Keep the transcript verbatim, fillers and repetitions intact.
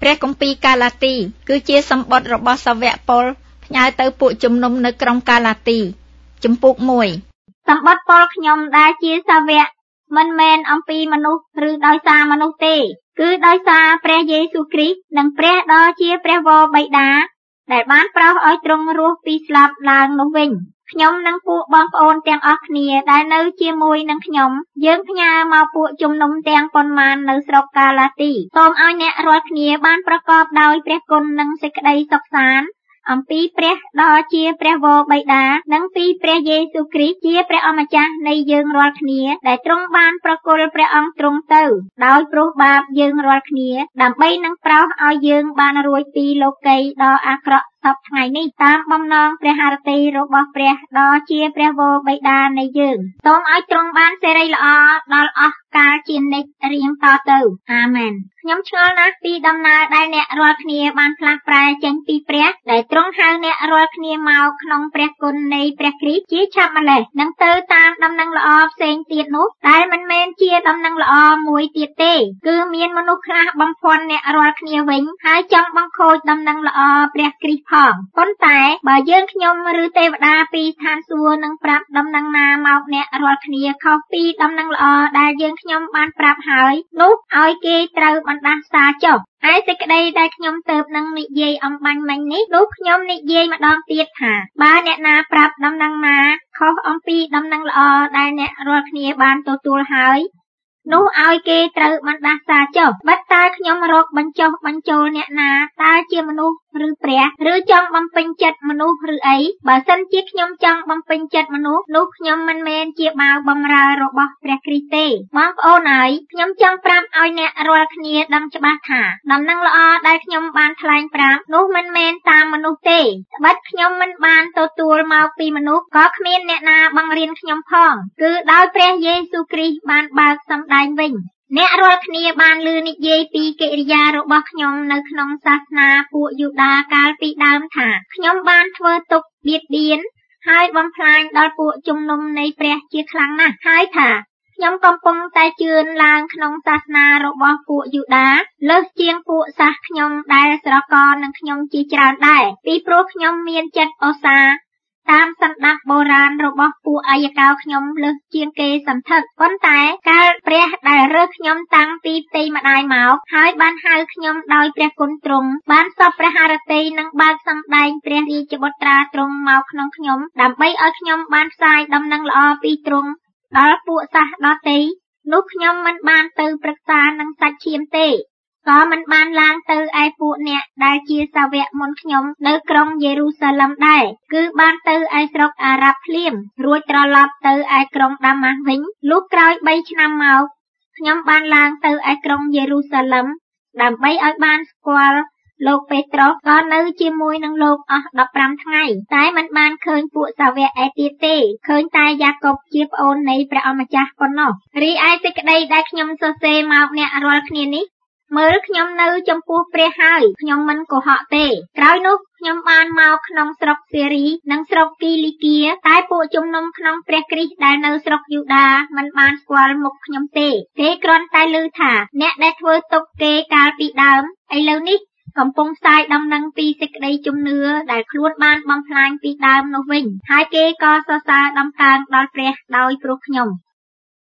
ព្រះគម្ពីរកាឡាទីគឺជាសម្បត្តិរបស់សាវកប៉ុលផ្ញើទៅពួកជំនុំនៅក្រុងកាឡាទីជំពូកមួយសម្បត្តិប៉ុលខ្ញុំដែលជាសាវកមិនមែនអំពីមនុស្សឬដោយសារមនុស្សទេគឺដោយសារព្រះយេស៊ូវគ្រីស្ទនិងព្រះដ៏ជាព្រះវរបិតាដែលបានប្រោសឲ្យទ្រង់រស់ពីស្លាប់ឡើងនោះវិញខ្ញុំនិងពួកបងប្អូនទាំងអស់គ្នាដែលនៅជាមួយនឹងខ្ញុំយើងផ្ញើមកពួកជំនុំទាំងប៉ុន្មាននៅស្រុកកាឡាទីសូមឲ្យអ្នករាល់គ្នាបានប្រកបដោយព្រះគុណនិងសេចក្តីសុខសាន្តអំពីព្រះដ៏ជាព្រះវរបិតានិងពីព្រះយេស៊ូវគ្រីស្ទជាព្រះអម្ចាស់នៃយើងរាល់គ្នាដែលទ្រង់បានប្រគល់ព្រះអង្គទ្រង់ទៅដោយព្រោះបាបយើងរាល់គ្នាដើម្បីនឹងប្រោសឲ្យយើងបានរួចពីលោកីដ៏អាក្រក់សពថ្ងៃនេះតាមបំណងព្រះハរតីរបស់ព្រះដ៏ជាព្រះវរបិតានៃយើងសូមឲ្យទ្រង់បានសេរីល្អដល់អស់កាលជានិច្ចរៀងតទៅអាមែនខ្ញុំឆ្ងល់ណាស់ពីដំណើរដែលអ្នករាល់គ្នាបានផ្លាស់ប្រែចេញពីព្រះដែលទ្រង់ហៅអ្នករាល់គ្នាមកក្នុងព្រះគុណនៃព្រះគ្រីស្ទជាឆាប់ម្លេះនឹងទៅតាមដំណឹងល្អផ្សេងទៀតនោះដែលមិនមែនជាដំណឹងល្អមួយទៀតទេគឺមានមនុស្សខ្លះបំភាន់អ្នករាល់គ្នាវិញហើយចង់បង្ខូចដំណឹងល្អព្រះគ្រីស្ទផងប៉ុន្តែបើយើងខ្ញុំឬទេវតាពីឋានសួគ៌នឹងប្រាប់ដំណឹងណាមកអ្នករាល់គ្នាខុសពីដំណឹងល្អដែលយើងខ្ញុំបានប្រាប់ហើយនោះឲ្យគេត្រូវបណ្ដាសាចុះហើយសេចក្តីដែលខ្ញុំទៅនឹងនិយាយអំបញ្ញមិញនេះនោះខ្ញុំនិយាយម្ដងទៀតថាបើអ្នកណាប្រាប់ដំណឹងណាខុសអំពីដំណឹងល្អដែលអ្នករាល់គ្នាបានទទួលហើយនោះឲ្យគេត្រូវបណ្ដាសាចុះបិទតើខ្ញុំរកបញ្ចុះបញ្ចូលអ្នកណាតើជាមនុស្សឬព្រះឬចង់បំពេញចិត្តមនុស្សឬអីបើសិនជាខ្ញុំចង់បំពេញចិត្តមនុស្សនោះខ្ញុំមិនមែនជាបាវបម្រើរបស់ព្រះគ្រីស្ទទេបងប្អូនអើយខ្ញុំចង់ប្រាប់ឲ្យអ្នករាល់គ្នាដឹងច្បាស់ថាដំណឹងល្អដែលខ្ញុំបានថ្លែងប្រាប់នោះមិនមែនតាមមនុស្សទេត្បិតខ្ញុំមិនបានទទួលមកពីមនុស្សក៏គ្មានអ្នកណាបង្រៀនខ្ញុំផងគឺដោយព្រះយេស៊ូវគ្រីស្ទបានបើកសម្ដែងវិញអ្នករាល់គ្នាបានឮនិយាយពីកិរិយារបស់ខ្ញុំនៅក្នុងសាសនាពួកយូដាកាលពីដើមថាខ្ញុំបានធ្វើទុក្ខបៀតបៀនហើយបំផ្លាញដល់ពួកជំនុំនៃព្រះជាខ្លាំងណាស់ហើយថាខ្ញុំកំពុងតែជឿនឡើងក្នុងសាសនារបស់ពួកយូដាលើសជាងពួកសាសខ្ញុំដែលស្រករនឹងខ្ញុំជាច្រើនដែរពីព្រោះខ្ញុំមានចិត្តឧស្សាហ៍តាមសន្តាប់បុរាណរបស់ពួកអាយកោខ្ញុំលើសជាងគេសន្ធឹកប៉ុន្តែកាលព្រះដែលរើសខ្ញុំតាំងពីផ្ទៃម្ដាយមកហើយបានហៅខ្ញុំដោយព្រះគុណទ្រង់បានសពព្រះハរតីនិងបើកសម្ដែងព្រះរាជបុត្រាទ្រង់មកក្នុងខ្ញុំដើម្បីឲ្យខ្ញុំបានផ្សាយដំណឹងល្អពីទ្រង់ដល់ពួកសាសដទៃនោះខ្ញុំមិនបានទៅប្រឹក្សានឹងសាច់ឈាមទេក៏មិនបានឡើងទៅឯពួកអ្នកដែលជាសាវកមុនខ្ញុំនៅក្រុងយេរូសាឡឹមដែរគឺបានទៅឯស្រុកអារ៉ាប់ភ្លាមរួចត្រឡប់ទៅឯក្រុងដាម៉ាស់វិញលុះក្រោយបីឆ្នាំមកខ្ញុំបានឡើងទៅឯក្រុងយេរូសាឡឹមដើម្បីឲ្យបានស្គាល់លោកពេត្រុសក៏នៅជាមួយនឹងលោកអស់ដប់ប្រាំថ្ងៃតែមិនបានឃើញពួកសាវកឯទៀតទេឃើញតែយ៉ាកុបជាប្អូននៃព្រះអម្ចាស់ប៉ុណ្ណោះរីឯសេចក្តីដែលខ្ញុំសរសេរមកអ្នករាល់គ្នានេះមើលខ្ញុំនៅចំពោះព្រះហើយខ្ញុំមិនកុហកទេក្រោយនោះខ្ញុំបានមកក្នុងស្រុកសេរីនិងស្រុកគីលីគាតែពួកជំនុំក្នុងព្រះគ្រីស្ទដែលនៅស្រុកយូដាមិនបានស្គាល់មុខខ្ញុំទេគេគ្រាន់តែឮថាអ្នកដែលធ្វើទុកគេកាលពីដើមឥឡូវនេះកំពុងផ្សាយដំណឹងពីសេចក្តីជំនឿដែលខ្លួនបានបំផ្លាញពីដើមនោះវិញហើយគេក៏សរសើរដំកើងដល់ព្រះដោយព្រោះខ្ញុំ